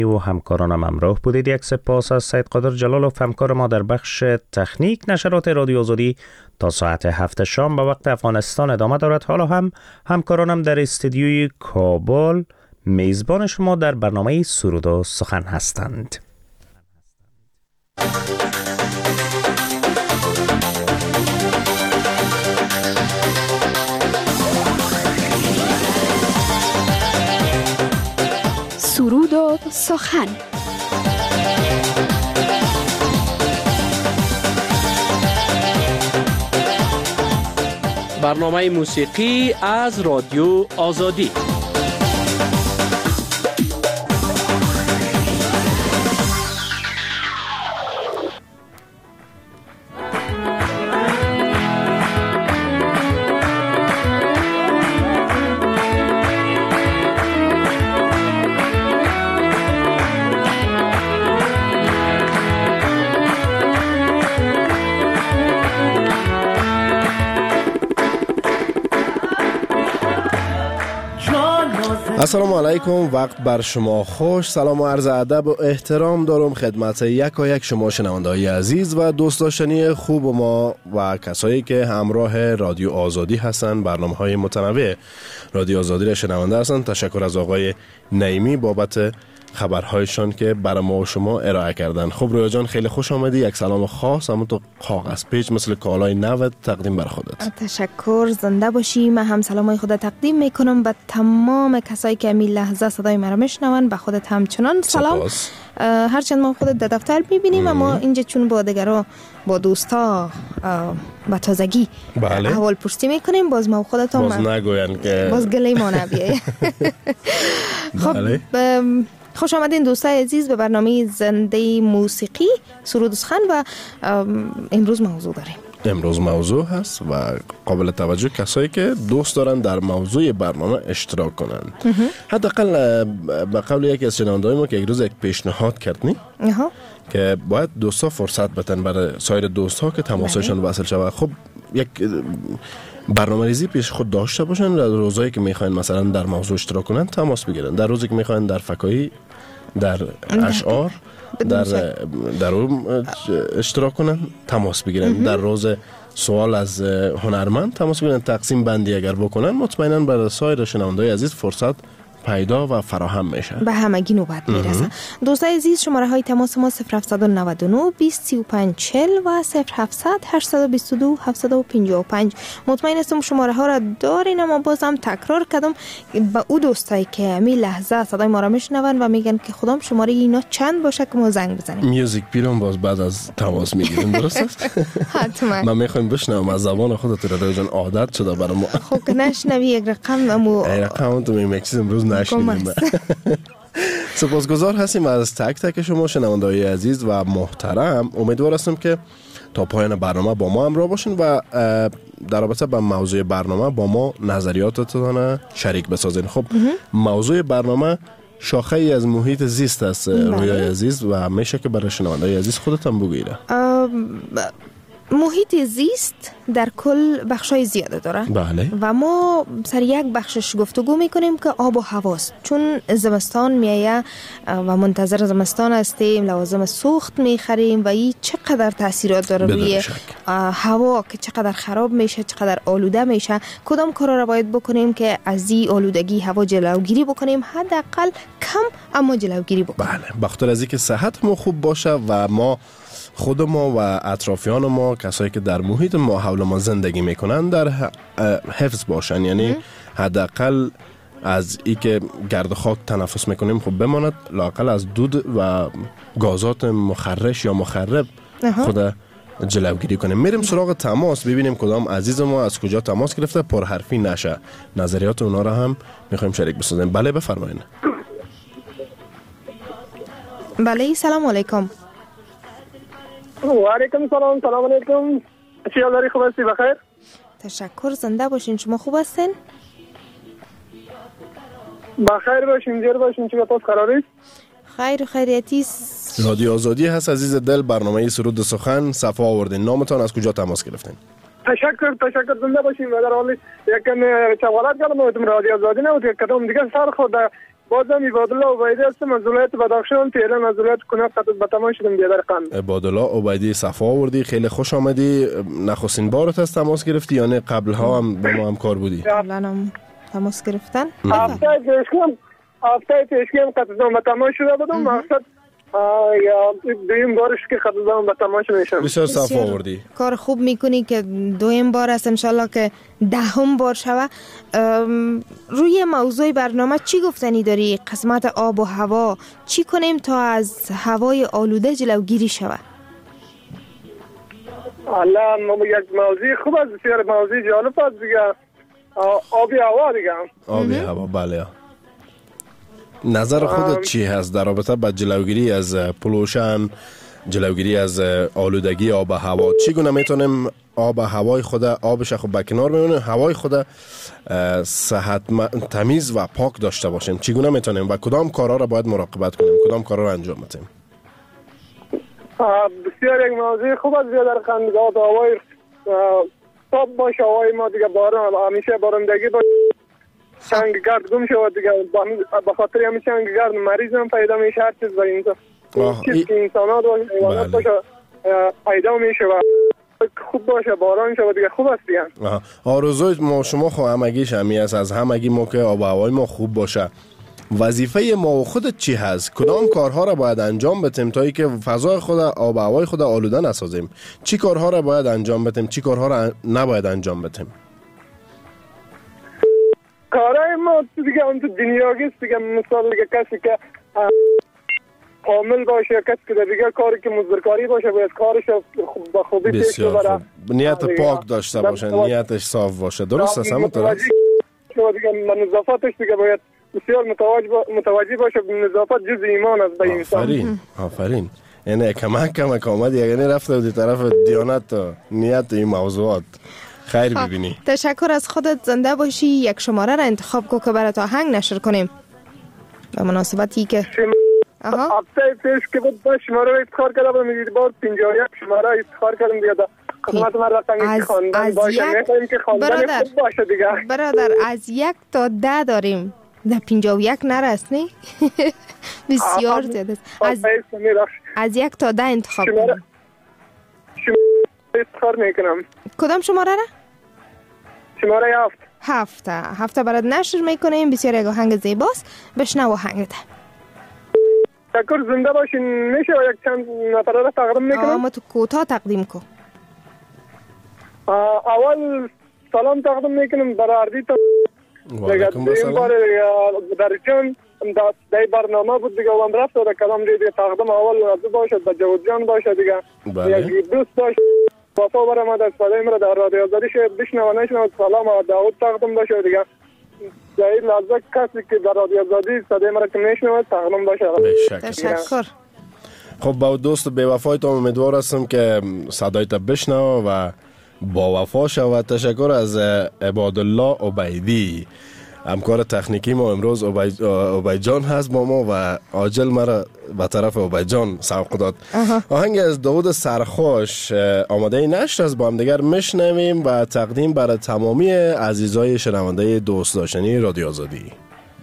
و همکارانم همراه بودید. یک سپاس از سید قادر جلالوف همکار ما در بخش تکنیک. نشرات رادیو آزادی تا ساعت 7 شام به وقت افغانستان ادامه دارد. حالا هم همکارانم در استودیوی کابل میزبان شما در برنامه سرود و سخن هستند. سرود و سخن. برنامه موسیقی از رادیو آزادی. السلام علیکم، وقت بر شما خوش. سلام و عرض ادب و احترام دارم خدمت یک شما شنونده‌های عزیز و دوست داشتنی خوب ما و کسایی که همراه رادیو آزادی هستن، برنامه‌های متنوع رادیو آزادی را شنونده هستن. تشکر از آقای نعیمی بابت خبرهایشان که برای ما و شما ارائه کردن. خب رویا جان، خیلی خوش آمدی. یک سلام خاص اما تو کاغذ پیچ مثل کالای نو تقدیم بر خودت. تشکر، زنده باشی. من هم سلامای خود تقدیم میکنم به تمام کسایی که می لحظه صدای مرا میشنون. به خودت همچنان سلام. هرچند ما خودت در دفتر میبینیم اما اینجا چون با دیگران با دوستا با تازگی احوال پرسی میکنیم، باز ما خودت هم باز نگوین که باز گلی ما نبیه. خب خوش آمدین دوستای عزیز به برنامه زنده موسیقی سرود و سخن و امروز موضوع داریم. امروز موضوع هست و قابل توجه کسایی که دوست دارن در موضوع برنامه اشتراک کنن. حداقل به قول یکی از شنونده‌های ما که یک روز یک پیشنهاد کردنی که باید دوستا فرصت بتن برای سایر دوستها که تماسشون وصل شود. خب یک برنامه ریزی پیش خود داشته باشن. در روزایی که میخواین مثلا در موضوع اشتراک کنن تماس بگیرن. در روزی که میخواین در فکاهی، در اشعار، در اشتراک کنن تماس بگیرن. در روز سوال از هنرمند تماس بگیرن. تقسیم بندی اگر بکنن مطمئنا برای سایر شنونده‌های عزیز فرصت پیدا و فراهم میشه. به همگی نوبت میرسه. دوستای عزیز، شماره های تماس ما 0799 20 35 40 و 0700 822 755. مطمئن هستم شماره ها را دارین، اما بازم تکرار کردم به او دوستایی که می لحظه صدای ما را میشنون و میگن که خدام شماره اینا چند باشه که ما زنگ بزنیم. میوزیک پیرم باز بعد از تماس میگیریم، درست است؟ حتما. من میخوام بشنوم از زبان خودت. رادیو جان عادت شده برام. خب که نشنوی یک رقم امو رقم تو میکسید امروز نشنیدیم. سپاسگزار هستیم از تک تک شما شنونده‌های عزیز و محترم. امیدوار هستم که تا پایان برنامه با ما همراه باشین و در رابطه با موضوع برنامه با ما نظریاتتون شریک بسازین. خب موضوع برنامه شاخه ای از محیط زیست است رویای عزیز و میشه که برای شنونده‌های عزیز خودت هم بگیره. محیط زیست در کل بخشای زیاده داره. بله. و ما سر یک بخشش گفتگو میکنیم که آب و هواست. چون زمستان میایه و منتظر زمستان هستیم، لوازم سوخت میخریم و این چقدر تاثیرات داره روی هوا که چقدر خراب میشه، چقدر آلوده میشه. کدام کارا را باید بکنیم که از این آلودگی هوا جلوگیری بکنیم؟ حداقل کم اما جلوگیری بکنیم. بله، بخاطر از اینکه صحت ما خوب باشه و ما خود ما و اطرافیان ما، کسایی که در محیط ما حول ما زندگی میکنن، در حفظ باشن. یعنی حداقل از ای که گرد خاک تنفس میکنیم خب بماند، لااقل از دود و گازات مخرش یا مخرب خود جلوگیری کنیم. میریم سراغ تماس، ببینیم کدام عزیز ما از کجا تماس گرفته، پرحرفی نشه. نظریات اونا را هم میخوایم شریک بسازیم. بله بفرمایید. بله، سلام علیکم. و علیکم سلام. سلام علیکم. چی حال داری؟ خوب هستی؟ بخیر؟ تشکر، زنده باشین. شما خوب هستین؟ بخیر باشین، جور باشین. چی بطور قراری؟ خیر و خیریتی. رادیو آزادی هست عزیز دل، برنامه سرود و سخن. صفا آوردین. نامتان از کجا تماس گرفتین؟ تشکر زنده باشین. و در حال یکم چوالت کردم و رادیو آزادی نبود، یک کدام دیگه سر خود بازم عبادالله عبیدی هستم از ولایت بدخشان. فعلا از ولایت کنر به تمام شدم بیادر قند. عبادالله عبیدی صفا آوردی، خیلی خوش آمدی. نخستین بارت هست تماس گرفتی یا نه قبل ها هم با ما همکار بودی؟ قبلا هم تماس گرفتن. هفته پیشگی هم قطعا به تمام شده بودم. مقصد یا دویم بارش که قطعا به تمام میشم. بسیار صفا آوردی. کار خوب میکنی که دویم بار است، انشالله که دهم بار شوه. روی موضوع برنامه چی گفتنی داری؟ قسمت آب و هوا چی کنیم تا از هوای آلوده جلوگیری شوه؟ الله یک موضوع خوب است، بسیار موضوع جالب است دیگه. آبی هوا دیگه. آبی هوا بله. نظر خودت چی هست در رابطه با جلوگیری از پولوشن، جلوگیری از آلودگی آب و هوا؟ چگونه میتونیم آب و هوای خود آبش خود به کنار میمونه، هوای خود صحت تمیز و پاک داشته باشیم؟ چگونه میتونیم و کدام کارها را باید مراقبت کنیم، کدام کارها را انجام بدیم؟ بسیار یک موضوع خوب است در خندگاه. هوای صاف باشه، هوای ما دیگه باران همیشه بارندگی باشه، چنگ گرد گم شود دیگه. به خاطر همین چنگ گرد مریض هم پیدا میشه. هر چیز برای انسان چیز که انسانات و حیوانات باشه پیدا میشه و خوب باشه، باران شود دیگه. خوب است دیگه. آرزوی ما شما خو همگیش همی است، از همگی ما که آب و هوای ما خوب باشه. وظیفه ما و خودت چی هست؟ کدام کارها را باید انجام بدیم تا اینکه فضای خود آب و هوای خود آلوده نسازیم؟ چی کارها را باید انجام بدیم، چی کارها را نباید انجام بدیم؟ کارهای ما دیگه اون تو دنیاگی است دیگه. مثال دیگه کسی که کامل باشه، کسی که دیگه کاری که مزدورکاری باشه باید کارش با خوبی پیش ببره. نیت پاک داشته باشه، نیتش صاف باشه. درست است؟ همونطور است دیگه. نظافتش دیگه باید بسیار متوجه باشه. نظافت جز ایمان است به انسان. آفرین. یعنی کمک آمد یعنی رفته بودی طرف دیانت و نیت این موضوعات. خیر ببینی. تشکر از خودت. زنده باشی. یک شماره را انتخاب کو که برات آهنگ نشر کنیم به مناسبتی که هفته پیش که بود با شماره را افتخار کرده بودم. میدید بار 51 شماره افتخار کردم دیگه. خدمت من رفتن که خواندن باشه. میخواییم که خواندن خوب باشه دیگه. برادر از 1 تا 10 داریم. در 51 نرسنی؟ بسیار زیاده است. از 1 تا 10 انتخاب کنم. افتخار میکنم. کدام شماره را؟ شماره 7. 7 برات نشر میکنیم. بسیار یک آهنگ زیباست. بشنو آهنگت. تشکر. زنده باشین. میشه یک چند نفره را تقدیم میکنم؟ اما تو کوتاه تقدیم کن. اول سلام تقدیم میکنم برای اردیتا. این بار در جان در برنامه بود دیگه و هم رفت و کلام دیگه تقدیم اول از باشه به جواد جان باشه دیگه. یک دوست داشت وفا برای ما در صدای مرا در رادیو آزادی شد بشنو نشنو. سلام و دعوت تقدیم باشه دیگه. جایی لحظه کسی که در رادیو آزادی صدای مرا که میشنوه تقدیم باشه. تشکر. خب با دوست بی وفای تو امیدوار هستم که صدایت بشنو و با وفا شود. تشکر از عبادالله عبیدی، همکار تکنیکی ما. امروز عبید جان هست با ما و عاجل مرا به طرف عبید جان سوق داد. آهنگ از داود سرخوش آماده نشر است، با هم دیگر میشنویم و تقدیم برای تمامی عزیزای شنونده دوست داشتنی رادیو آزادی.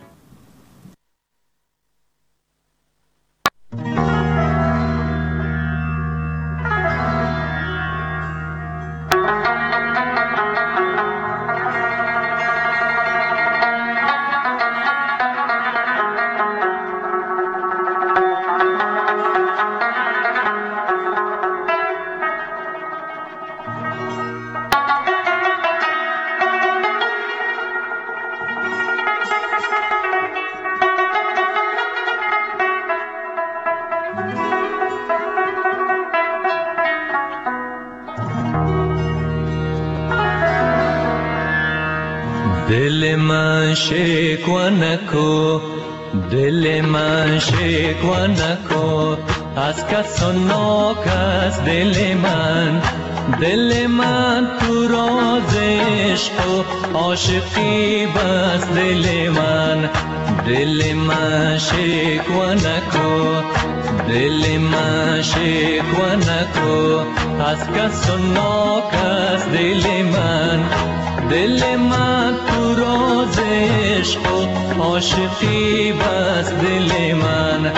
دل من شکوه نکو، دل من شکوه نکو، از کس و ناکس دل من، دل من تو راز عشق و عاشقی بس دل من، دل من شکوه نکو، دل من شکوه نکو، از کس و ناکس دل من، دل من تو راز عشق و عاشقی بس دل من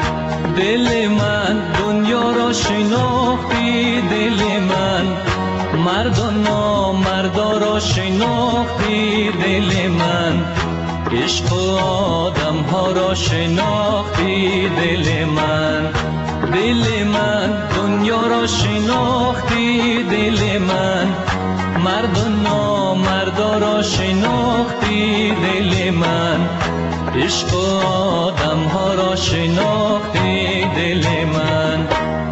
دنیا را شناختی دل من مرد و نامردا را شناختی دل من عشق و آدم ها را شناختی دل من دنیا را شناختی دل من مرد و نامردا را شناختی دل من عشق و آدم ها را شناختی دل من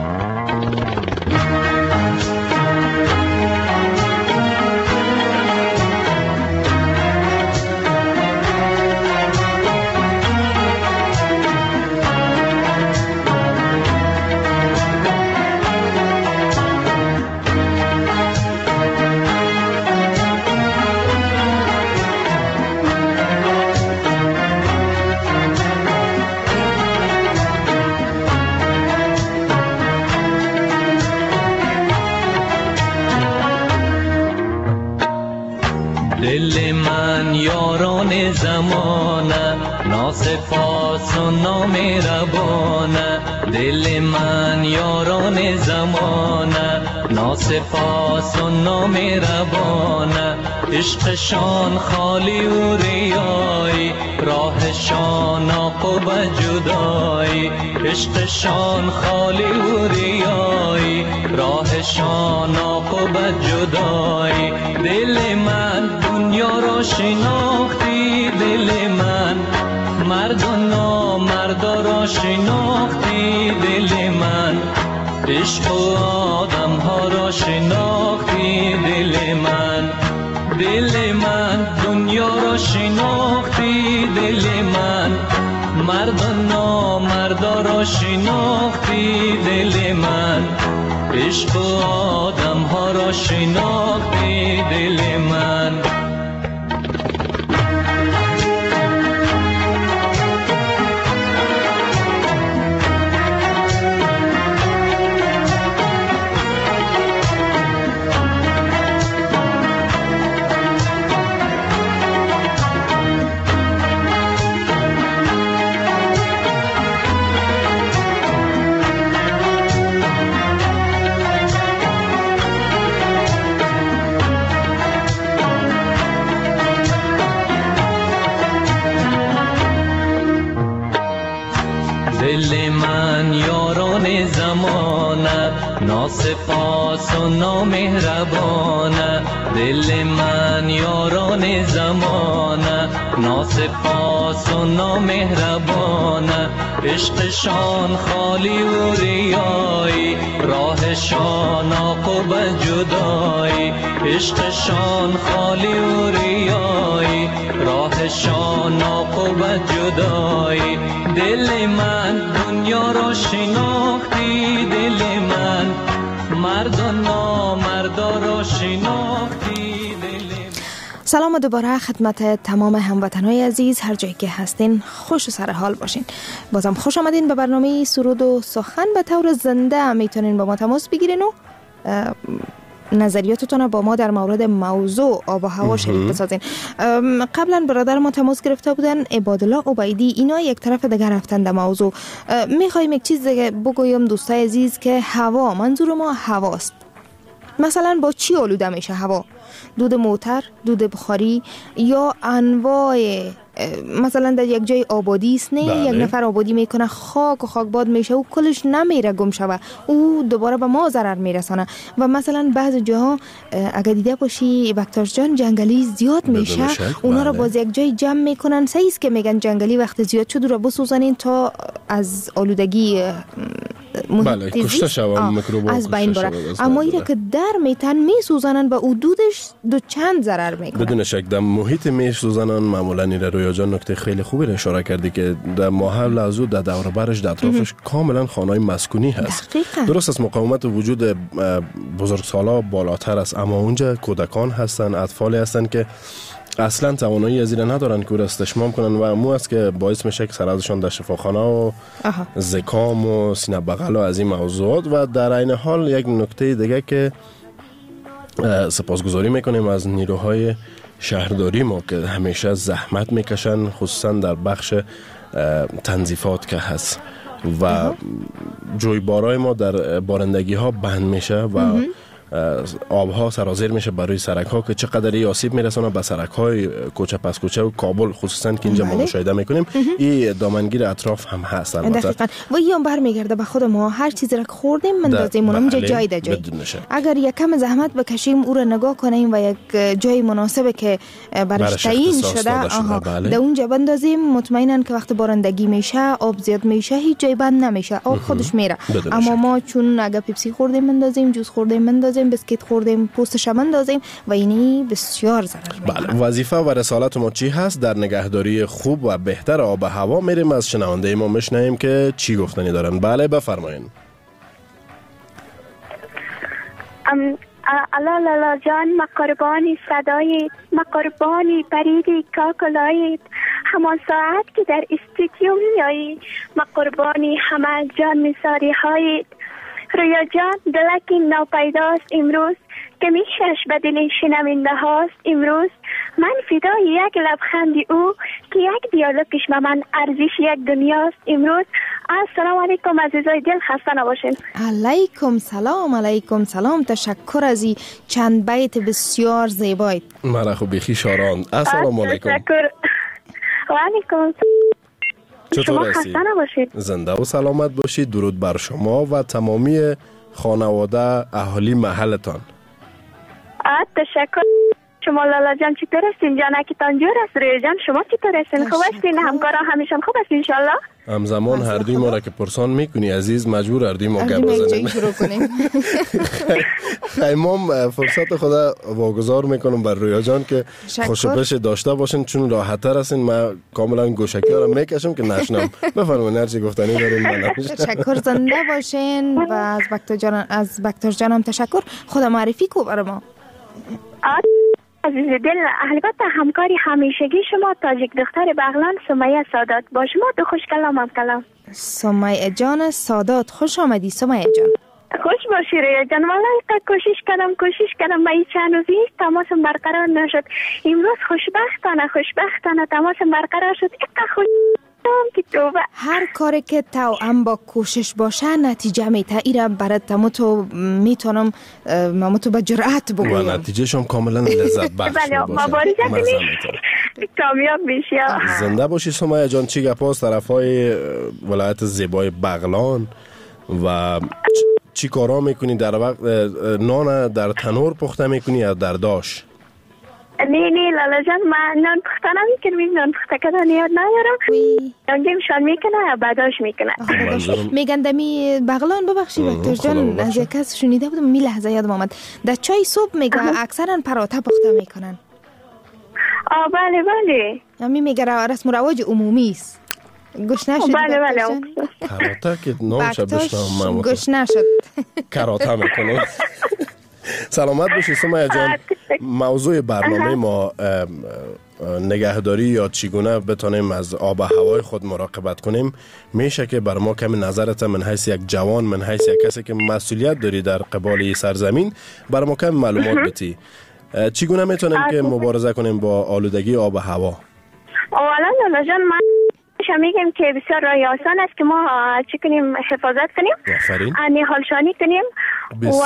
دل من یاران زمانه ناسپاس و نامهربانه دل من یاران زمانه ناسپاس و نامهربانه عشقشان خالی و ریایی راهشان عاقبت جدایی عشقشان خالی و ریایی راهشان عاقبت جدایی دل من دنیا را شناختی دل من مرد و نامردا را شناختی دل من عشق و آدم ها را شناختی دل من دنیا را شناختی دل من مرد و نامردا را شناختی دل من عشق و آدم ها را شناختی دل من دل من یاران زمانه ناسپاس و نامهربانه دل من یاران زمانه ناسپاس و نامهربانه عشقشان خالی و ریایی راهشان عاقبت جدایی عشقشان خالی و ریایی راهشان عاقبت جدایی دل من دنیا را شناختی دل من مرد و نامردا را شناختی دل من. سلام دوباره خدمت تمام هموطنهای عزیز هر جایی که هستین خوش و سر حال باشین. بازم خوش آمدین به برنامه سرود و سخن. به طور زنده میتونین با ما تماس بگیرین و نظریاتتون با ما در مورد موضوع آب و هوا شریک بسازین. قبلا برادر ما تماس گرفته بودن عبادالله عبیدی، اینا یک طرف دیگر رفتن در موضوع. میخوایم یک چیز بگویم دوستای عزیز که هوا، منظور ما هواست. مثلا با چی آلوده میشه هوا؟ دود موتر، دود بخاری یا انواع، مثلا در یک جای آبادی است نه یک نفر آبادی میکنه خاک و خاکباد میشه و کلش نمیره گم شوه، او دوباره به ما ضرر میرسانه. و مثلا بعض جاها اگر دیده باشی بکتاش جان جنگلی زیاد میشه، اونا رو باز یک جای جمع میکنن. صحیح است که میگن جنگلی وقت زیاد شد رو بسوزانین تا از آلودگی بله کشته شوم میکروب از بین بره، اما ایره که در میتن میسوزانن و او دودش دو چند ضرر میکنه. بدون شک در محیط میسوزانن معمولا ایره رویا جان نکته خیلی خوبی رو اشاره کردی که در محل از او در دور برش در اطرافش کاملا خانه‌های مسکونی هست. درست است مقاومت وجود بزرگسالا بالاتر است، اما اونجا کودکان هستن، اطفالی هستن که اصلا توانایی از این ندارن که استشمام کنن و مو است که باعث میشه که سر ازشون در شفاخانه و زکام و سینه بغل و از این موضوعات. و در عین حال یک نکته دیگه که سپاسگزاری میکنیم از نیروهای شهرداری ما که همیشه زحمت میکشن، خصوصا در بخش تنظیفات که هست و جویبارای ما در بارندگی ها بند میشه و آبها سرازیر میشه برای سرک ها که چقدر آسیب میرسونه به سرک های کوچه پس کوچه و کابل، خصوصا که اینجا ما مشاهده میکنیم. این دامنگیر اطراف هم هست البته. دقیقاً. و این برمیگرده به خود ما، هر چیزی را خوردیم مندازیم اونم جای ده جای. اگر یک کم زحمت بکشیم او را نگاه کنیم و یک جای مناسبه که برش تعیین شده در اونجا بندازیم، مطمئنن که وقت بارندگی میشه آب زیاد میشه هیچ جای بند نمیشه، آب خودش میره. اما ما چون اگر پیپسی خوردیم مندازیم، جوس خوردیم مندازیم، بسکیت خوردیم پوستش مندازیم و اینی بسیار ضرر میکنه. بله، وظیفه و رسالت ما چی هست در نگهداری خوب و بهتر آب و هوا؟ میریم از شنونده ما میشنویم که چی گفتنی دارن. بله بفرمایید. الا لالا جان، مقربانی صدایت، مقربانی پریدی کاکلایت، همان ساعت که در استودیو میایی، مقربانی همه جان نثاری هایت. رویا جان دلکی ناپیداست امروز، که میشش به دل شنونده هاست امروز. من فدای یک لبخندی او که یک دیالوگش به من ارزش یک دنیاست امروز. السلام علیکم عزیزای دل، خسته نباشین. علیکم سلام. علیکم سلام. تشکر از این چند بیت بسیار زیبایت. مرا خوب بخی شاران. السلام علیکم. تشکر. و علیکم. چطور هستی؟ زنده و سلامت باشید. درود بر شما و تمامی خانواده اهالی محلتان. تشکر. شما لالا جان چطور هستین؟ جانکتان جور است. رویا جان شما چطور هستین؟ خوب هستین؟ همکارا همیشه خوب هستین انشالله؟ همزمان هر دوی ما را که پرسان میکنی عزیز، مجبور هر دوی ما گپ بزنیم. خیمام فرصت خدا واگذار میکنم بر رویا جان که خوشبش داشته باشین، چون راحت تر هستین. من کاملا گوشکی ها را میکشم که نشنم. بفرمایید هر چی گفتنی دارین. تشکر. زنده باشین و از بکتر جانم تشکر. خدا معرفی کو برای ما. عزیز دل، البته همکاری همیشگی شما تاجیک دختر بغلان سمیه سادات با شما دو خوش کلام هم کلام. سمیه جان سادات خوش آمدی. سمیه جان خوش باشی رویا جان. والله کوشش کردم من چند روزی تماسم برقرار نشد. امروز خوشبختانه تماسم برقرار شد. خوش هر کاری که تو هم با کوشش باشه نتیجه میته. ایره برای تو میتونم تو به جرأت بگویم و نتیجه شم کاملا لذت بخش باشه. کامیاب بشی. زنده باشی سمیه جان. چی گپاست طرفای ولایت زیبای بغلان و چی کارا میکنی؟ در وقت نان در تنور پخته میکنی یا در داش؟ نه لالا جان، من نان پخته نمیکنم. نان پخته کردن یاد ندارم. نانگیمشان میکنه یا بعداش میکنه. میگن دمی بغلان ببخشی بکتر جان، از یک کس شنیده بودم می لحظه یادم آمد در چای صبح میگه اکثرا پراته پخته میکنن. بله همین میگه رسم و رواج عمومی است. گوش نشد؟ بله کراته که نام شد بشنم. گوش نشد کراته میکنه. سلامت باشی سمیه جان. موضوع برنامه ما نگهداری یا چگونه بتونیم از آب و هوای خود مراقبت کنیم. میشه که بر ما کمی نظرت من حیث یک جوان، من حیث یک کسی که مسئولیت داری در قبال سرزمین، بر ما کمی معلومات بدی. چگونه میتونیم که مبارزه کنیم با آلودگی آب و هوا؟ اولا لالا جان، من میگم که بسیار راه آسان است که ما چی کنیم؟ حفاظت کنیم. نهالشانی کنیم و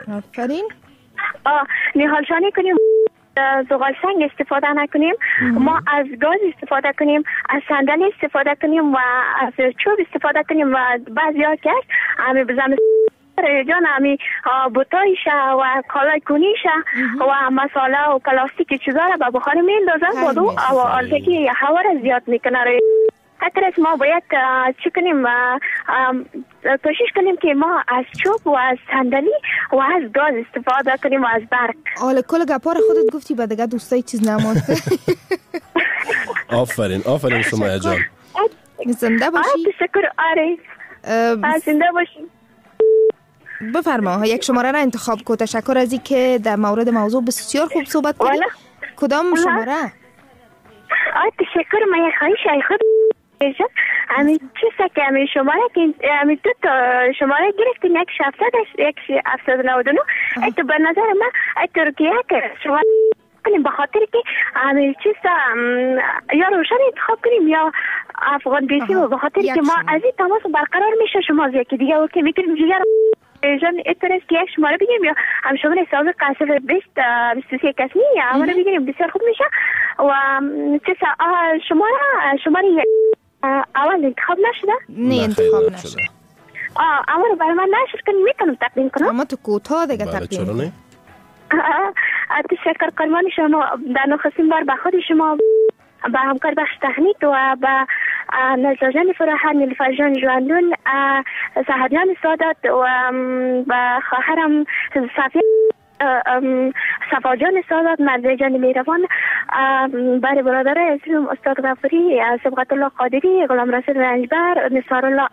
نهالشانی کنیم. زغال سنگ استفاده نکنیم. ما از گاز استفاده کنیم، از صندلی استفاده کنیم و از چوب استفاده کنیم. و بعضی ها که همی بزن جان همی بوتایشه و کالای کنیشه و مساله و پلاستیک چیزا را به بخار میندازن و دو آلودگی هوا را زیاد میکنه. اگر ما باید چی کنیم؟ کوشش کنیم که ما از چوب و از صندلی و از گاز استفاده کنیم و از برق. حالا کل گپار خودت گفتی بعد دیگه دوستای چیز نمونده. آفرین سمیه جان. زنده باشی. تشکر. زنده باشی. بفرما یک شماره را انتخاب کو. تشکر از اینکه در مورد موضوع بسیار خوب صحبت کردی. کدام شماره؟ تشکر. من یک خواهش خود همین چیزا که همین شماره که همین دو تا شماره گرفتین، یک 700 یک 799. ایتو به نظر من ایتو که شما کنیم به خاطر که همین چیز یا روشن انتخاب کنیم یا افغان بیسی و به خاطر که ما از این تماس برقرار میشه شما از یکی دیگه که میتونیم جگر جان اترس که یک شماره بگیریم یا هم شماره سابق قصف 23 کسی همه رو بگیریم بسیار خوب میشه و چیز شماره اول انتخاب نشده؟ نه انتخاب نشده. اما رو برای من نشر کنیم میتونم تقدیم کنم؟ اما تو کوتاه دیگه تقدیم کنیم. تشکر قربان شما. در نخستین بار به خود شما، به همکار بخش تکنیک و به نزلا جان فراحت، نیلوفر جان جواندون، سهریان سادات و به خواهرم صفا جان سادات، مرزه جان میروان، برای برادر عزیزم استاد غفوری، سبقت الله قادری، غلام رسول رنجبر، نثار الله،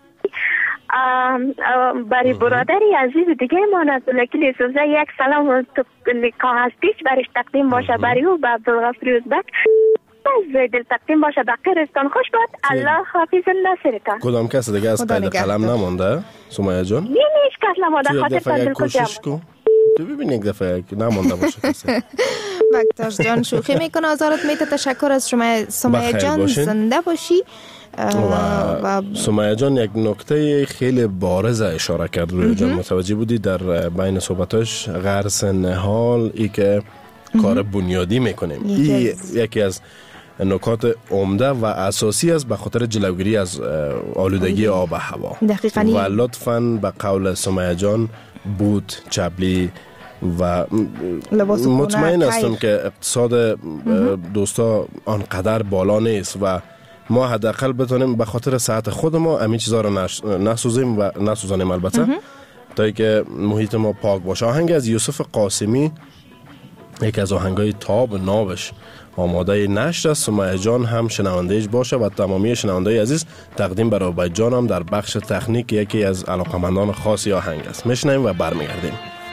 برای برادری عزیز دیگه ما نزدیکی سوزه یک سلام تو کاغذ پیش برش تقدیم باشه برای او به عبدالغفوری ازبک. از دل تقدیم باشه بقیرستان خوش باد. الله حافظ ناصرتان. کدام کس دیگه از قید قلم نمونده سمیه جان؟ نه هیچ کس نمونده. خاطر تندل کوشش کن تو ببین یک دفعه نمونده باشه کسی. بکتاش جان شوخی میکنه. آزارت میته. تشکر از شما سمیه جان. زنده باشی. و سمیه جان یک نکته خیلی بارز اشاره کرد روی جان. متوجه بودی در بین صحبتاش غرس نهال ای که کار بنیادی میکنیم. این یکی از نکات عمده و اساسی است به خاطر جلوگیری از آلودگی آب و هوا. و لطفاً به قول سمیه جان بود چبلی و مطمئن هستم که اقتصاد دوستا آنقدر بالا نیست و ما حداقل بتونیم به خاطر صحت خود ما همین چیزا رو نسوزیم و نسوزانیم البته تا که محیط ما پاک باشه. آهنگ از یوسف قاسمی، یکی از آهنگای تاب نابش، آماده نشر است. سمیه جان هم شنوندهش باشه و تمامی شنوندای عزیز تقدیم برای بای جان هم در بخش تکنیک یکی از علاقمندان خاصی آهنگ است. میشنویم و برمیگردیم.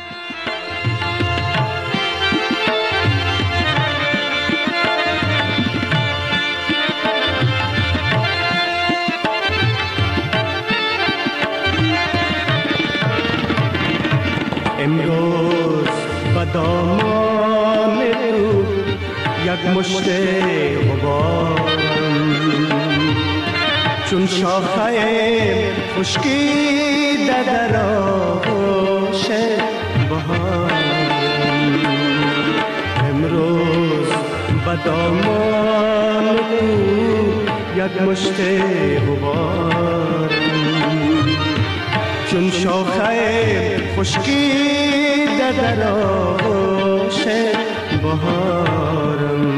امروز با دامان تو یک مشت غبارم، چون شاخه خشکیده در آغوش بهارم. امروز با دامان تو یک مشت غبارم، چون شاخه خشکیده در آغوش بهارم.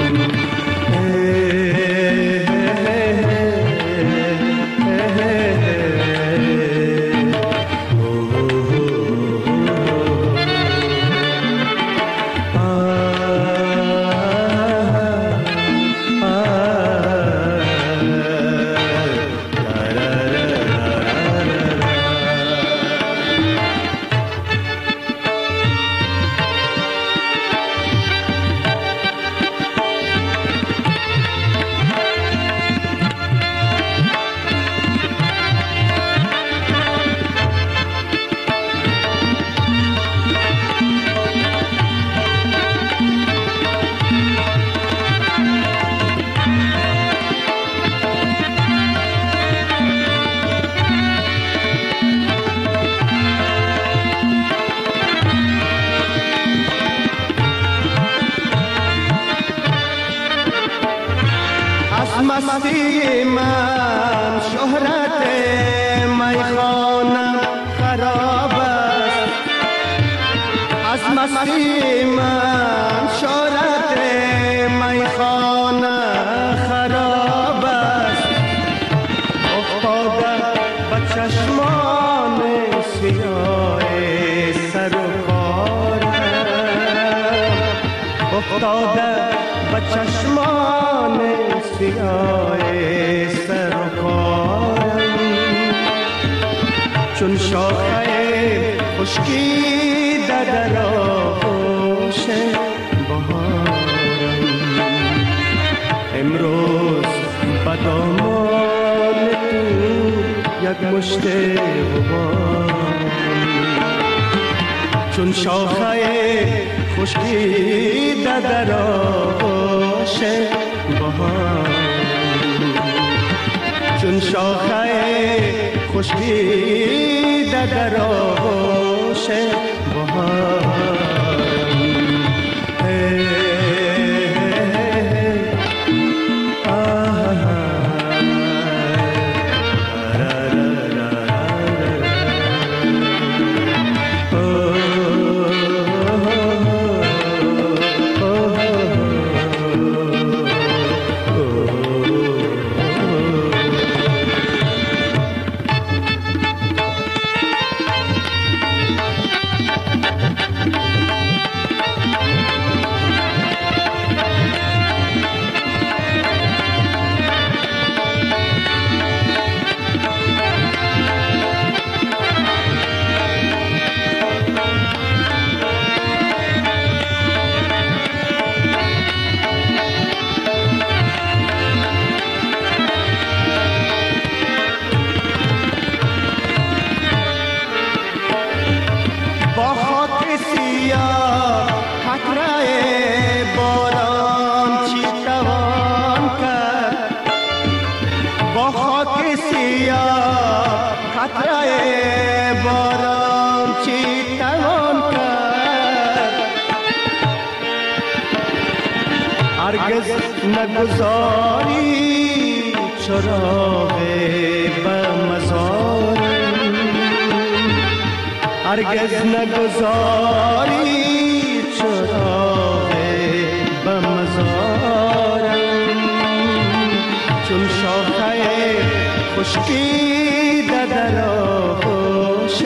مستی من شهرت میخانم خراب است، از مستی من شهرت میخانم خراب است. افتاده به چشمان سیاه سر و کارم، افتاده به چشمان سیاه سر و کارم، چون شاخه خشکیده در آغوش بهارم. امروز به دامان تو یک مشت غبارم، چون شاخه خشکیده در آغوش بهار، چون شاخه خشکیده در آغوش بهار. نگذاری چراغ به مزارم، هرگز نگذاری چراغ به مزارم، چون شاخه خشکیده در آغوش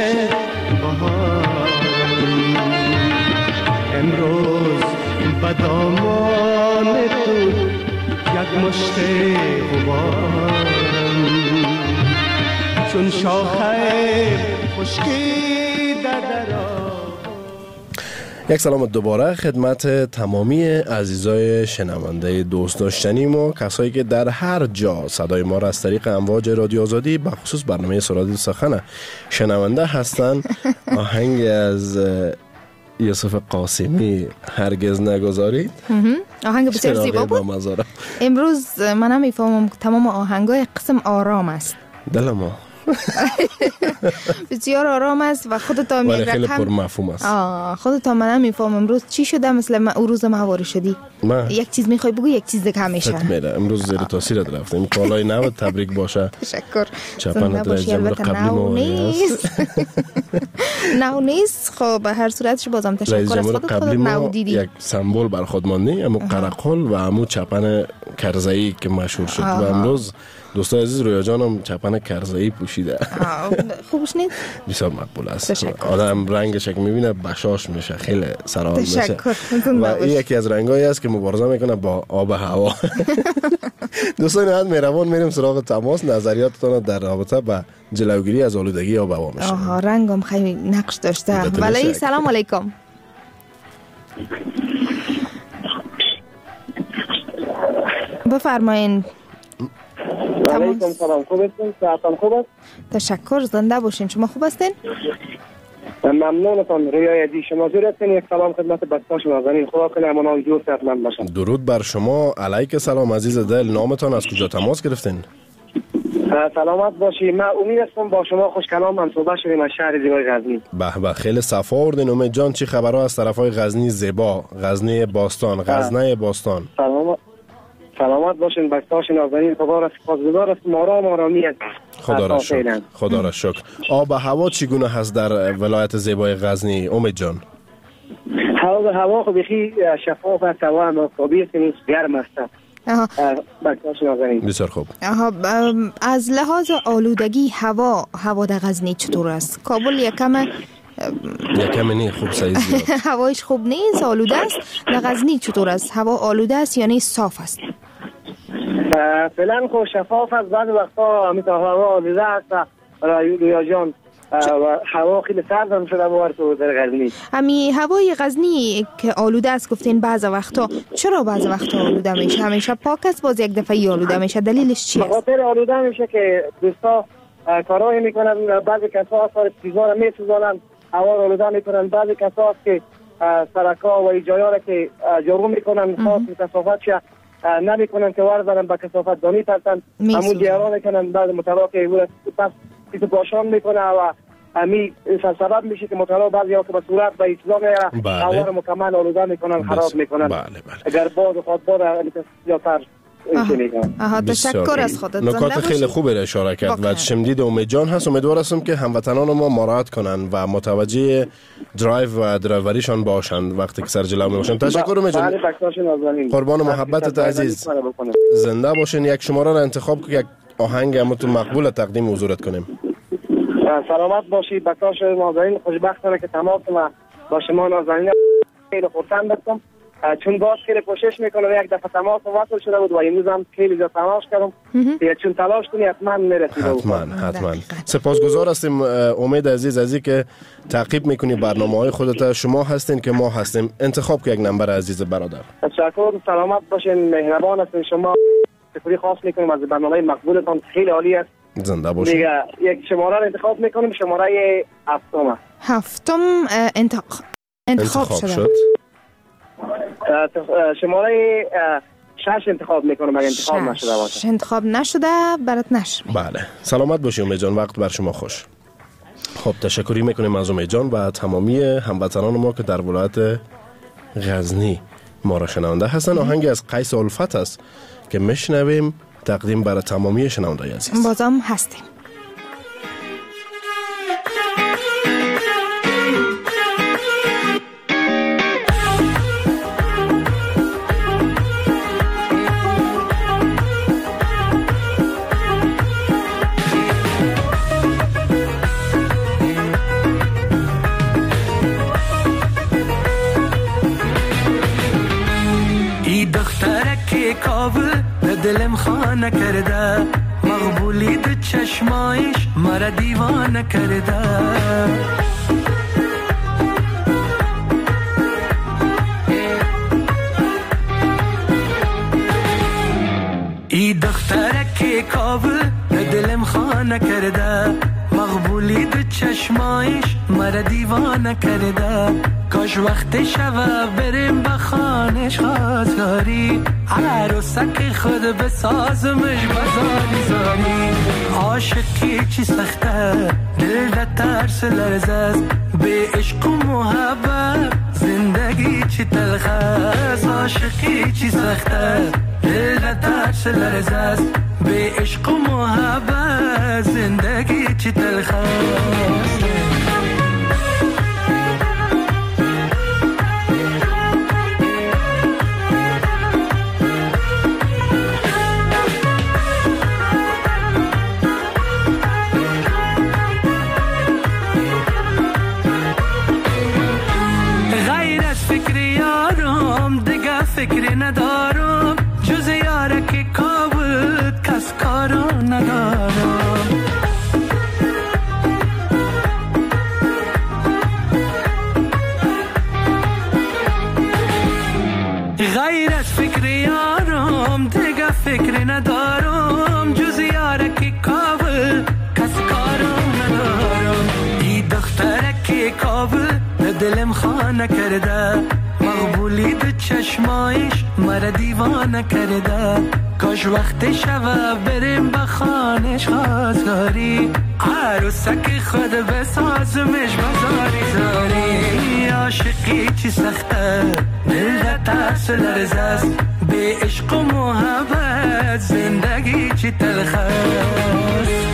بهارم. امروز به دامان تو یک مشت غبارم، چون شاخه خشکیده در یک سلام دوباره خدمت تمامی عزیزای شنونده دوست داشتنی ما، کسایی که در هر جا صدای ما را از طریق امواج رادیو آزادی به خصوص برنامه سرود سخن شنونده هستند. آهنگ از یوسف قاسمی هرگز نگذارید، آهنگ بسیار زیبا بود. امروز من هم میفهمم تمام آهنگای قسم آرام است. دل ما بسیار آرام است و خودت هم خیلی پر مفهوم است. خودت هم من هم میفهمم امروز چی شده. مثل ما اون روز ماهواره شدی یک چیز میخوای بگو یک چیز دیگه همیشه امروز زیر تاثیرت رفتیم. کالای نو تبریک باشه. تشکر. چپن در جمله قبلی ما نو نیست. خب به هر صورتش بازم تشکر از خودت نو دیدی. یک سمبل بر خود ماندی، امو قرقل و امو چپن کرزایی که مشهور شد و امروز دوستای عزیز رویا جانم چپن کرزایی پوشیده. خوبش نیست؟ بسیار مقبول است. آدم رنگش که میبینه بشاش میشه، خیلی سرحال میشه و این یکی از رنگایی است که مبارزه میکنه با آب و هوا. دوستان نهایت مهربان میریم سراغ تماس. نظریاتتون در رابطه با جلوگیری از آلودگی آب و هوا میشه. رنگم خیلی نقش داشته. ولی سلام علیکم. بفرمایین. علیکم سلام. خوب هستین؟ صحتتون خوب است؟ تشکر. زنده باشین. شما خوب هستین؟ ممنونتون. رویا عزیز شما زور هستین. یک سلام خدمت بچه‌ها شما زنین. خدا کنه امانان جور صحتمند باشن. درود بر شما. علیک سلام عزیز دل. نامتان از کجا تماس گرفتین؟ سلامت باشی. من امید هستم با شما خوش کلام منصوبه شدیم از شهر زیبای غزنی. به به خیلی صفا آوردین. امید جان چی خبرها از طرفای غزنی زیبا، غزنی باستان، غزنه باستان؟ سلامت باشین بچه‌هاش نازنین. خدا را سپاسگزار هستم. آرامی است. خدا را شکر. آب و هوا چگونه هست در ولایت زیبای غزنی امید جان؟ هوا خب بخی شفاف است. هوا معتدل است، گرم است. بچه‌هاش نازنین. بسیار خوب. از لحاظ آلودگی هوا در غزنی چطور است؟ کابل یکم نی خوب سایز زیاد. هوایش خوب نیست، آلوده است. در غزنی چطور است؟ هوا آلوده است یا نه صاف است؟ فعلا خب شفاف است. بعضی وقتا مثل هوا آلوده است. رویا جان هوا خیلی سرد هم شده بار تو در غزنی. همی هوای غزنی که آلوده است گفتین بعضی وقتا، چرا بعضی وقتا آلوده میشه؟ همیشه پاک است باز یک دفعه آلوده میشه؟ دلیلش چی است؟ خاطر آلوده میشه که دوستا کارایی میکنن. بعضی کسا اثر چیزا رو میسوزانن، هوا رو آلوده میکنن. بعضی کسا است که سرکا و جایا را که جارو میکنن خاص کثافت شه نمیکنن که ورزنن به کثافت دانی ترسن همون جیران میکنن بعد مطلع که پس پیش باشان میکنه و امی سبب میشه که مطلع بعضی ها که به صورت به اطلاع میره هوا مکمل آلوده میکنن خراب میکنن. اگر باد و خودباد زیادتر تشکر از خودت. نکات خیلی خوبی را اشاره کرد و شمدید امید جان هست. امیدوار هستم که هموطنان ما مراعات کنن و متوجه درایو و درایوریشان باشند وقتی که سر جلو میباشند. تشکر امید جان. قربان محبتت عزیز. زنده باشین. یک شماره را انتخاب که یک آهنگ همتون مقبول تقدیم حضورت کنیم. سلامت باشید. بکاش نازنین خوشبختانه که تماس با شما نازنین خیلی خرسند هستم چون باز خیلی کوشش میکنم. یک دفعه تماس وصل شده بود و امروز هم خیلی زیاد تلاش کردم چون تلاش کنی حتما میرسید. حتما سپاسگزار هستیم امید عزیز از اینکه تعقیب میکنی برنامه‌های خودت. شما هستین که ما هستیم. انتخاب که یک نمبر عزیز برادر. تشکر. سلامت باشین. مهربان هستین. شما تشکر خاص میکنم از برنامه مقبولتان. خیلی عالی است. زنده باشین. یک شماره را انتخاب میکنیم. شماره هفتم انتخاب شد. شماره 6 انتخاب میکنم اگه انتخاب نشده باشه. انتخاب نشده برات نشد. بله. سلامت باشی امید جان. وقت بر شما خوش. خب تشکری میکنیم از امید جان و تمامی هموطنان ما که در ولایت غزنی ما را شنونده هستن. آهنگ از قیس الفت است که میشنویم تقدیم برای تمامی شنونده عزیز. بازم هستیم. دلم خانه کرده مقبولی دو چشمایش مرا دیوانه کرده ای دخترک کابل دلم خانه کرده مقبولی دو چشمایش مرا دیوانه کرده کاش وقت شوه بریم به خانش خواستگاری عروسک خود بسازمش بزاری زاری عاشقی چی سخته دل ده ترس لرزه است به عشق و محبت زندگی چی تلخه است عاشقی چی سخته دل ده ترس لرزه است به عشق و محبت زندگی چی تلخه است فکری ندارم جز یاره که کابل کس کارو ندارم غیر از فکری یارم دیگه فکری ندارم جز یاره که کابل کس کارو ندارم ای دختره که کابل دلم خانه کرده مقبولی دو چشمایش مرا دیوانه کرده کاش وقت شوه بریم به خانش خواستگاری عروسک خود بسازمش بزاری زاری عاشقی چی سخته دل ده ترس لرزه است به عشق و محبت زندگی چی تلخه است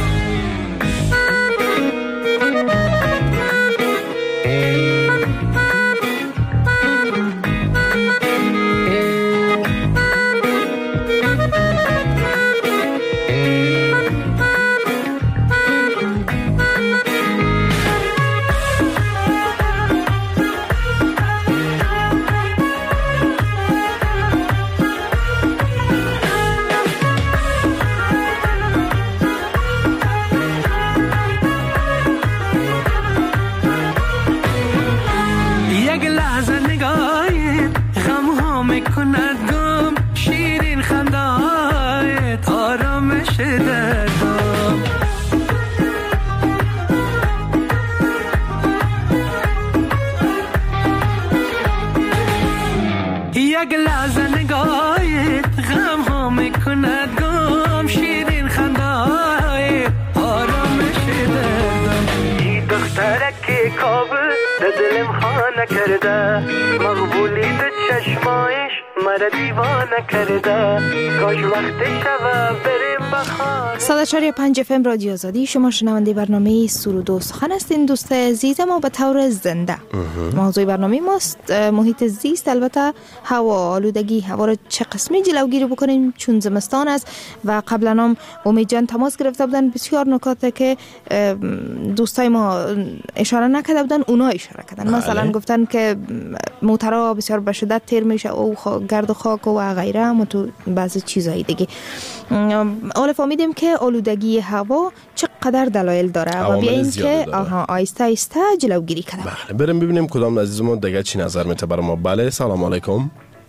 دخترک کابل دلم خانه کرده مقبولی تو چشمایش مرا دیوانه کرده کاش وقت شبه بریم بخانه 104.5 FM رادیو آزادی. شما شنونده برنامه سرود و سخن هستین دوست عزیز ما به طور زنده. موضوع برنامه ماست محیط زیست، البته هوا، آلودگی هوا را چه قسمی جلوگیری بکنیم چون زمستان است و قبلا هم امید جان تماس گرفته بودن بسیار نکات که دوستای ما اشاره نکرده بودن اونا اشاره کردن. مثلا گفتن که موترها بسیار به شدت تیر میشه او گرد و خاک و غیره و تو بعضی چیزایی دیگه. اول فهمیدیم که آلودگی هوا چقدر دلایل داره و بیاین که آیسته آیسته جلوگیری کنیم. بله بریم ببینیم کدام عزیزمون دیگه چی نظر میته برای ما. بله سلام علیکم.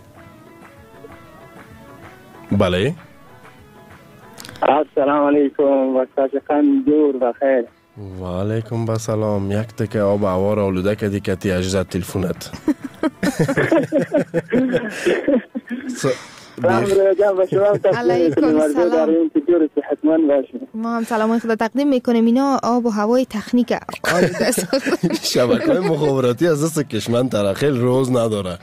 بله السلام علیکم وقت خان دور بخیر. و علیکم السلام. یک تکه آب هوا را آلوده کردی که تی اجازه تلفونت. علیکم سلام. ما هم سلام خدا تقدیم میکنیم. اینا آب و هوای تکنیک آلوده است. شبکه‌های مخابراتی از دست کشمن ترخیل روز نداره.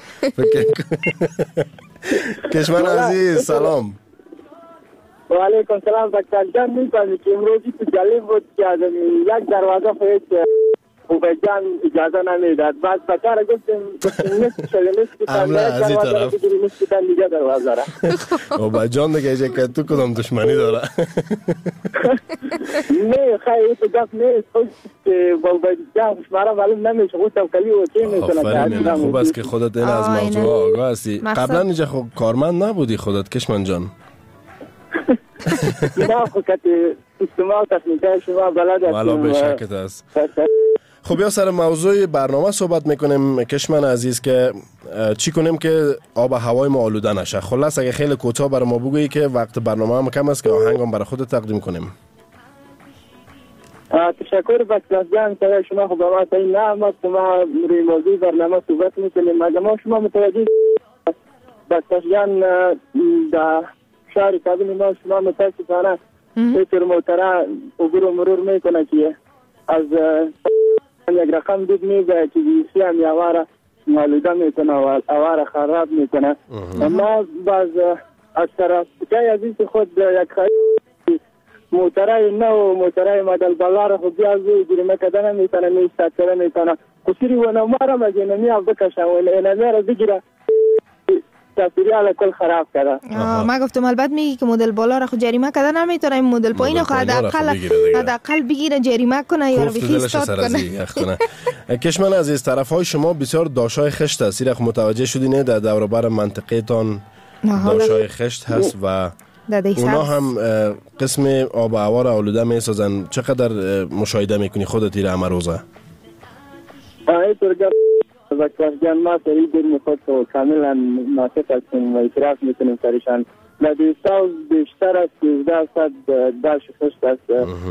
کشمن عزیز سلام. و علیکم سلام. دکتر جان می‌فهمی که امروزی تو جالب بود که یک دروازه خواهید خوبجان اجازه نمیداد. بعد بکار گفتیم نصف شده نصف عمله از این طرف نصف تا دیگه دروازه را خوبجان دیگه ایجا که تو کدام دشمنی داره. نه خیلی تو گفت نیست خوش که خوبجان شمارا معلوم نمیشه خود توکلی و چی میکنه. خوب است که خودت این از موضوع آگاه هستی. قبلا اینجا خب کارمند نبودی خودت کشمن جان؟ نه خود که استعمال تکنیکای شما بلد هستیم. والا به شکت است. خب یا سر موضوع برنامه صحبت میکنیم کشمن عزیز که چی کنیم که آب هوای ما آلوده نشه. خلاص اگه خیلی کوتاه برای ما بگویی که وقت برنامه هم کم است که آهنگم برای خود تقدیم کنیم. تشکر بسیار جان برای شما. خب ما تا این نعمت ما روی موضوع برنامه صحبت میکنیم. اگه ما شما متوجه بسیار جان در شهر کابل ما شما متاسفانه پیتر موتره عبور و مرور میکنه که از یک رقم دید میگه که بیسی هم یواره آلوده میکنه و اواره خراب میکنه. اما باز از طرف که عزیز خود یک خیلی موتره نو موتره مدل بالا را خود بیازو جریمه کده نمیتونه میستد کده میتونه کسیری و نماره مجینمی هم بکشه و اینمی را بگیره تصویری علا کل خراب کرده. ما گفتم البته میگی که مدل بالا را خود جریمه کده نمیتونه این مدل پایین خود حداقل بگیره جریمه کنه یا رو بخیستاد کنه. کشمن عزیز طرف های شما بسیار داشای خشت است. ایرخ متوجه شدینه در دوربر منطقه تان داشای خشت هست و اونا هم قسم آب هوا را آلوده میسازن. چقدر مشاهده میکنی خودت ایره همه روزه؟ اینطور وقتی جان ما سری دیر میخواد و کاملا ناسط هستیم و اعتراف میکنیم سرشان. لدیستاوز بیشتر از 13% داشت خشت است.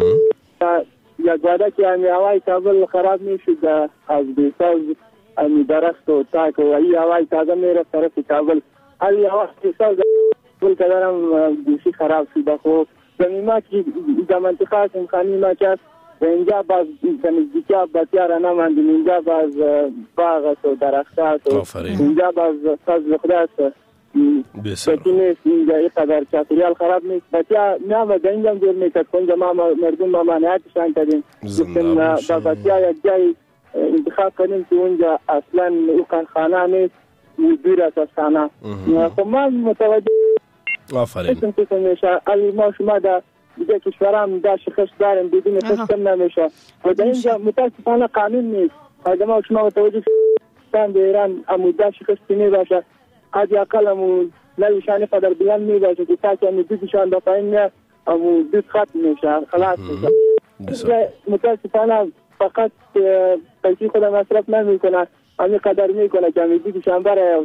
یک وعده که همی هوای کابل خراب میشد از بیستاوز همی درخت و تاک و ای هوای تازه میره طرف کابل. حالی هوای بیستاوز کل کدرم دوشی خراب شده. خب زمین ما که در منطقه سمخانی ما که و اینجا باز نزدیکی بسیار نماندیم. اینجا باز باغ است و درخت است و اینجا باز فضل خدا است. بسی نیست اینجا اینقدر چطوریال خراب نیست. بسیار نامده اینجا دور میکرد که اینجا ما مردم ممانعتشان کردیم. گفتیم با بسیار یک جای انتخاب کنیم که اونجا اصلا اوکان خانه نیست دور است از خانه. خب ما متوجه آفرین علی ما شما در دیگه کشورم داشت خشت دارم بدون خشت کم نمیشه و در اینجا متاسفانه قانون نیست. اگه ما شما متوجه شدن به ایران امو داشت خشتی میباشه حدی اقل امو نویشانی قدر بلند میباشه که تاکی امو دودشان دا پایین میاد امو دود ختم میشه خلاص میشه. متاسفانه فقط پیسی خود مصرف نمیکنه امی قدر میکنه که امو دودشان برای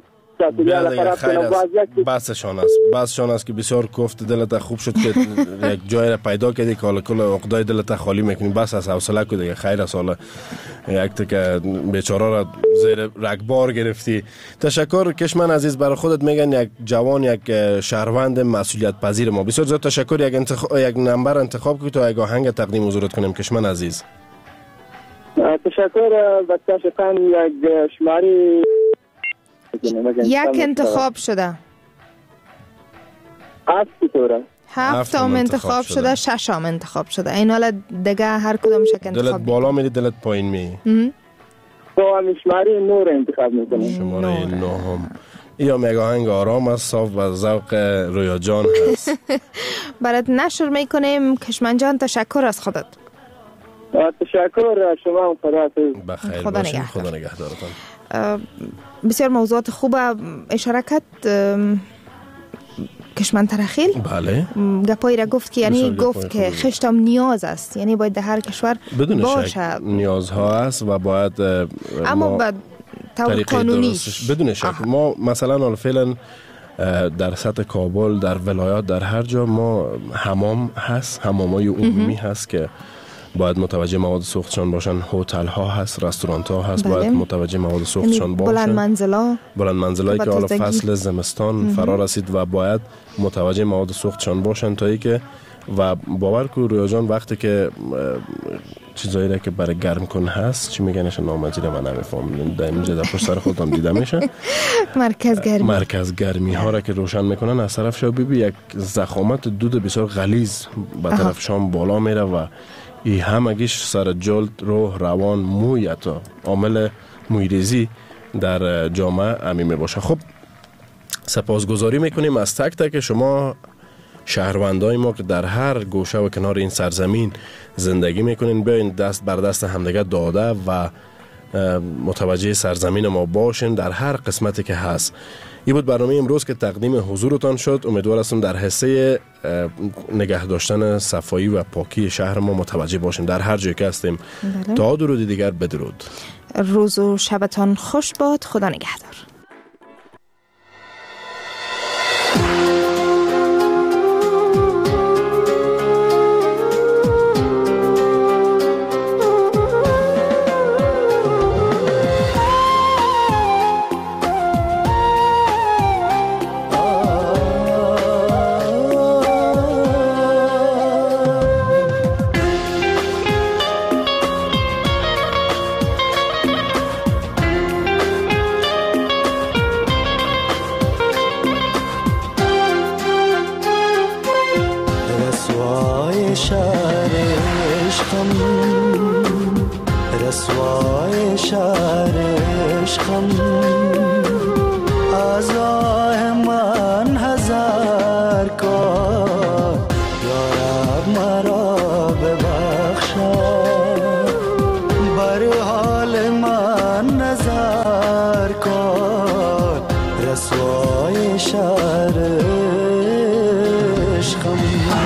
بسشان است که بسیار کفت دلت خوب شد که یک جای را پیدا کردی که حالا کل عقدای دلت خالی میکنی. بس از حوصله کو دیگه خیر است. حالا یک تک بیچاره را زیر رگبار گرفتی. تشکر کشمن عزیز. برای خودت میگن یک جوان یک شهروند مسئولیت پذیر. ما بسیار زیاد تشکر. یک نمبر انتخاب کنید تا یک آهنگ تقدیم حضورت کنیم کشمن عزیز. تشکر بچه شکن یک شماری یک انتخاب شده 7 طوره 7 هم انتخاب شده 6 هم انتخاب شده. این حالا دیگه هر کدوم شک انتخاب دلت بالا میری دلت پایین می با هم شماری 9 انتخاب میکنم. شماره 9 هم یا میگه آهنگ آرام است، صاف و ذوق رویا جان هست. برات نشر میکنیم کشمن جان. تشکر از خودت. تشکر شما. خدا بخیر خدا باشین. نگهدار. خدا نگهدارتان. بسیار موضوعات خوب اشاره کرد کشمن ترخیل. بله گپایی را گفت که یعنی گفت که خشتم نیاز است، یعنی باید در هر کشور بدون باشه. شک نیازها است و باید اما به طور قانونی بدون شک ما مثلا فعلا در سطح کابل، در ولایات، در هر جا ما حمام هست، حمامای عمومی هست که باید متوجه مواد سوختشان باشن. هتل ها هست، رستوران ها هست، باید متوجه مواد سوختشان باشن. بلند منزلایی که حالا فصل زمستان فرا رسید و باید متوجه مواد سوختشان باشن تا ای که و باور کو رویا جان وقتی که چیزایی را که برای گرم کن هست چی میگنش نامجیره من نمیفهم در اینجا در پشت سر خودم دیده میشه مرکز گرمی ها را که روشن میکنن از طرف شبیبی یک زخامت دود بسیار غلیظ به طرف شام بالا میره و ای همگیش سر جلد، روح، روان، موی تا عامل مویریزی در جامعه عمیمه باشه. خب سپاسگزاری میکنیم از تک تک شما شهروندای ما که در هر گوشه و کنار این سرزمین زندگی میکنین. بیاین دست بر دست همدیگه داده و متوجه سرزمین ما باشین در هر قسمتی که هست. این بود برنامه امروز که تقدیم حضورتان شد. امیدوار هستم در حصه نگه داشتن صفایی و پاکی شهر ما متوجه باشیم در هر جایی که هستیم. تا درودی دیگر بدرود. روز و شبتان خوش باد. خدا نگهدار. رسوای شهر عشقم از آه من هزار کار یارب مرا ببخشا بر حال من نظر کار رسوای شهر عشقم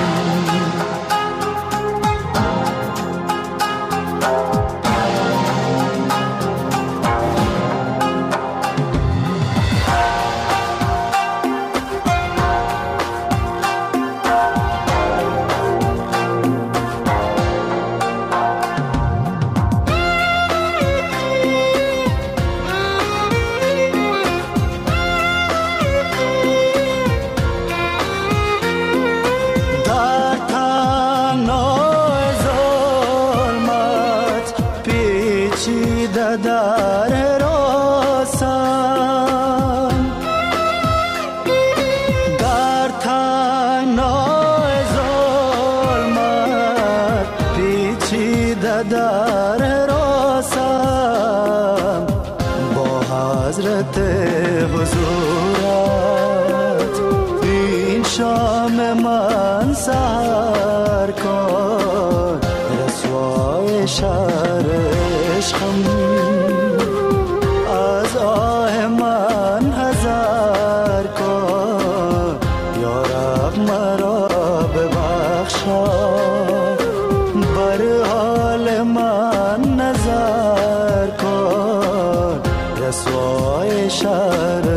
در راسم در تنهای ظلمت پیچیده در راسم با حضرت حضورت این شام من سحر کن رسوای شهر عشقم از آه من هزار کن یارب مرا ببخشا بر حال من نظر کن رسوای شهر